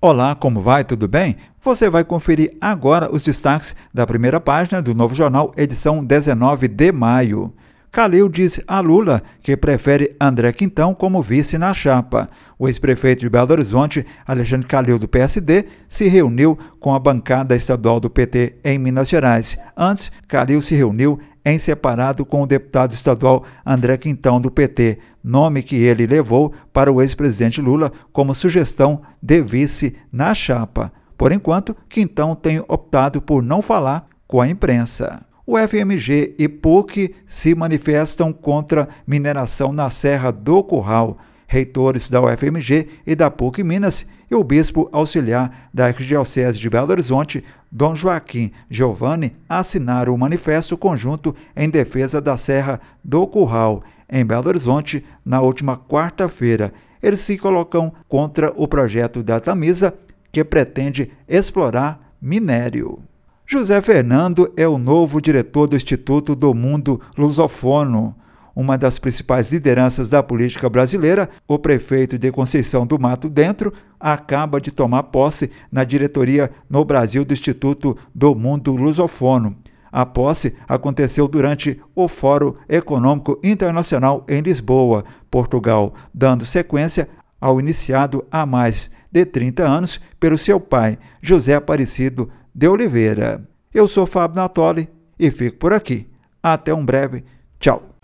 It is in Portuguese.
Olá, como vai? Tudo bem? Você vai conferir agora os destaques da primeira página do Novo Jornal, edição 19 de maio. Calil diz a Lula que prefere André Quintão como vice na chapa. O ex-prefeito de Belo Horizonte, Alexandre Calil, do PSD, se reuniu com a bancada estadual do PT em Minas Gerais. Antes, Calil se reuniu em separado com o deputado estadual André Quintão, do PT, nome que ele levou para o ex-presidente Lula como sugestão de vice na chapa. Por enquanto, Quintão tem optado por não falar com a imprensa. O FMG e PUC se manifestam contra mineração na Serra do Curral. Reitores da UFMG e da PUC Minas e o bispo auxiliar da Arquidiocese de Belo Horizonte, Dom Joaquim Giovanni, assinaram o manifesto conjunto em defesa da Serra do Curral, em Belo Horizonte, na última quarta-feira. Eles se colocam contra o projeto da Tamisa, que pretende explorar minério. José Fernando é o novo diretor do Instituto do Mundo Lusofono. Uma das principais lideranças da política brasileira, o prefeito de Conceição do Mato Dentro, acaba de tomar posse na diretoria no Brasil do Instituto do Mundo Lusofono. A posse aconteceu durante o Fórum Econômico Internacional em Lisboa, Portugal, dando sequência ao iniciado há mais de 30 anos pelo seu pai, José Aparecido de Oliveira. Eu sou Fábio Natoli e fico por aqui. Até um breve. Tchau.